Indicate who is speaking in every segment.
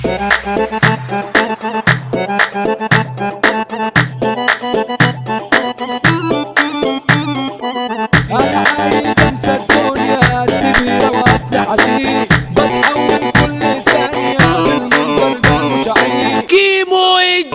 Speaker 1: انا عايز انسى الدنيا كبيرة واطلع عشيق، بتحول كل ثانية بالمنظر ده مش عيب.
Speaker 2: كيمو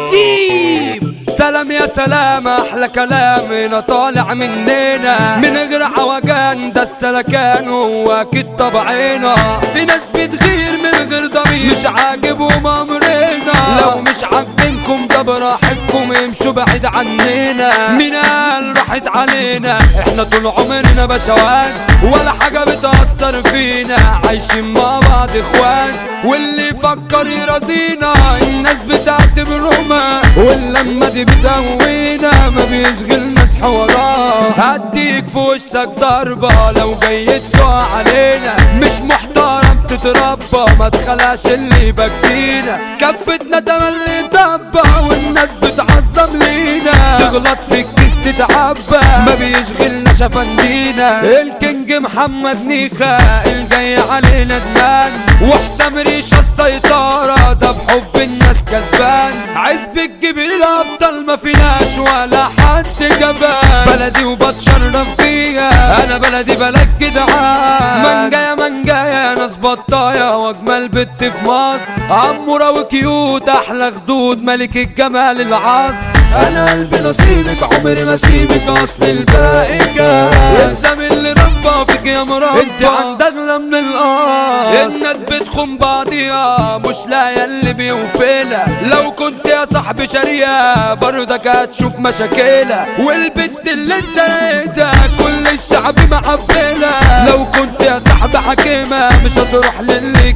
Speaker 2: الديب
Speaker 1: سلام يا سلام، احلى كلام هنا طالع مننا من غير عوجان، ده السلكان هو اكيد طبعنا. في ناس بتغير من غير ضمير، مش عاجبهم امرنا، لو مش عاجبينكم ده براحتكم امشوا بعيد عننا. مين قال راحت علينا؟ احنا طول عمرنا بشوات ولا حاجة بتأثر فينا، عايشين مع بعض اخوان، واللي يفكر يرازينا الناس بتعتبرهم، واللمة دي بتقوينا ما بيشغلناش حوارات. هديك في وشك ضربة لو جاي تسوق علينا، مش محترم تتربى ما تخلاش اللي يبكينا. كفتنا تملي ضبة والناس بتعظم لينا، تغلط في الكيس تتعبى ما بيشغلناش افندينا. الكينج محمد نيخة الجاي علينا ندمان، وحسام ريشة السيطرة ده بحب الناس كسبان. عزبة جبريل الابطال ما فيناش ولا حد جبان، بلدي وبتشرف بيها انا بلدي بلد جدعان. منجايا منجايا ناس بطايا واجمل بنت في مصر، عمورة وكيوت احلى خدود ملك الجمال العصر. انا قلبي نصيبك عمري ما سيبك اصل الباقي كاس، السم اللي ربى فيك يا مربى انت عند اغلى من القاس. الناس بتخون بعضيها مش لاقيه اللي بيوفيلها، لو كنت يا صاحبي شاريها برضك هتشوف مشاكلها. والبنت اللي انت لقيتها كل الشعب معبلها، لو كنت يا صاحبي حكيمة مش هتروح للي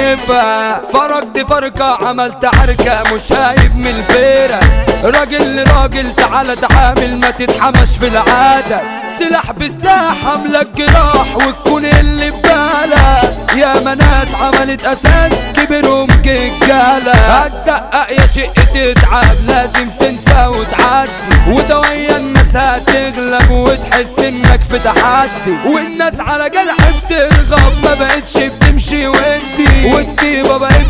Speaker 1: كيفها. فرقت فرقة عملت عركة مش هايب من الفيرة، راجل لراجل تعالى تعامل ما تتحمش في العادة. سلاح بسلاح حملك جراح وتكون اللي ببالك، يا مناس عملت اساس كبرهم كجالة. هتدقق يا شق تتعب لازم تنسى وتعدي، ودويا الناس هتغلب وتحس انك في تحدي. والناس على جرح بترغب ما بقتش بتمشي وانتي، والطيبة بقت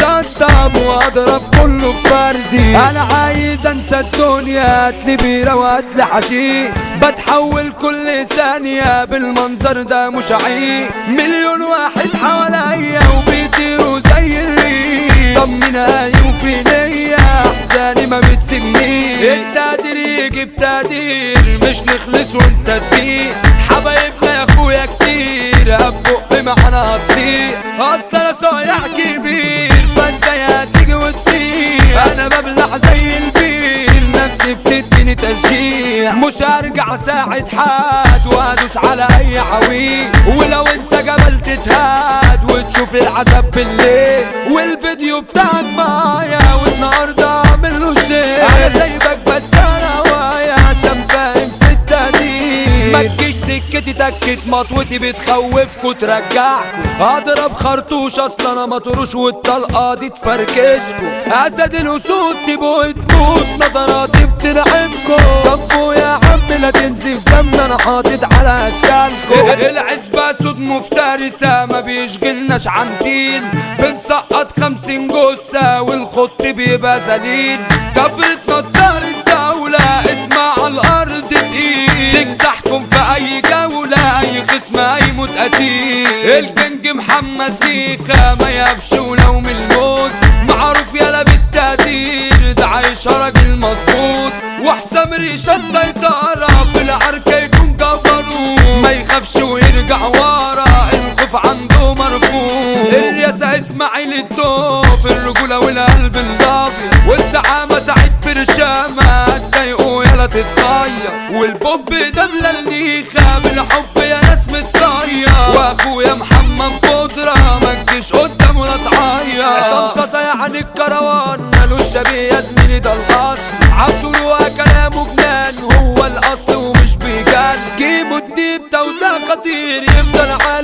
Speaker 1: بتشطب واضرب كله بفردي. انا عايز انسى الدنيا هاتلي بيرة وهاتلي حشيش، بتحول كل ثانية بالمنظر ده مش عيب. مليون واحد حواليا وبيطيروا زي الريح، طمنا يوفي ليا احزاني ما بتسيبنيش. التقدير يجيب تقدير مش نخلص وانت تضيق، حبايبنا يا اخويا كتير هبقي معانا هتضيق. اصل انا صايع كبير فازاي هتيجي وتسيب، انا ببلع زي البير نفسي بتديني تشجيع. مش هرجع ساعة حد وهدوس على اي عويل، ولو انت جبل تتهاد وتشوف العذاب بالليل. والفيديو بتاعك معايا والنهارده اعمل له شير، انا سايبك بس انا هوايا عشان فاهم في التقدير. ما تجيش سكتي تكت مطوتي بتخوفكوا ترجعكوا، هضرب خرطوش اصل انا مطروش والطلقه دي تفركشكوا. اسد الاسود تبقوا تموت نظراتي بترعبكوا، طفوا يا عم لا تنزف دمنا انا حاطط على اشكالكوا. العزبه سود مفترسه ما بيشغلناش عن تيل، بنسقط 50 جثه والخط بيبقى ذليل. كفرة نصار الدولة اسمع على الارض تقيل، تكسحكم في اي جولة اي خصم هيموت قتيل. الكينج محمد نيخة ما يبش ولو من الموت، معروف يالا بالتقدير ده عايش راجل مظبوط. وحسام ريشة السيطرة في العركة يكون جبروت، ما يخافش ويرجع ورا الخوف عنده مرفوض. الرياسة اسماعيل الدوف الرجولة والقلب الضابط، والزعامة سعيد برشامة هتضايقوا يالا تتغير. والبوب دبلة النيخة بالحب يا ناس متصير، واخويا محمد بودرة ما تجيش قدام ولا تعير. عصام صاصا يعني الكروان مالوش شبيه يا زميلي ده الاصل، عبدو كلامه جنان هو الاصل ومش بيجان. كيمو الديب توزيع خطير يفضل عالي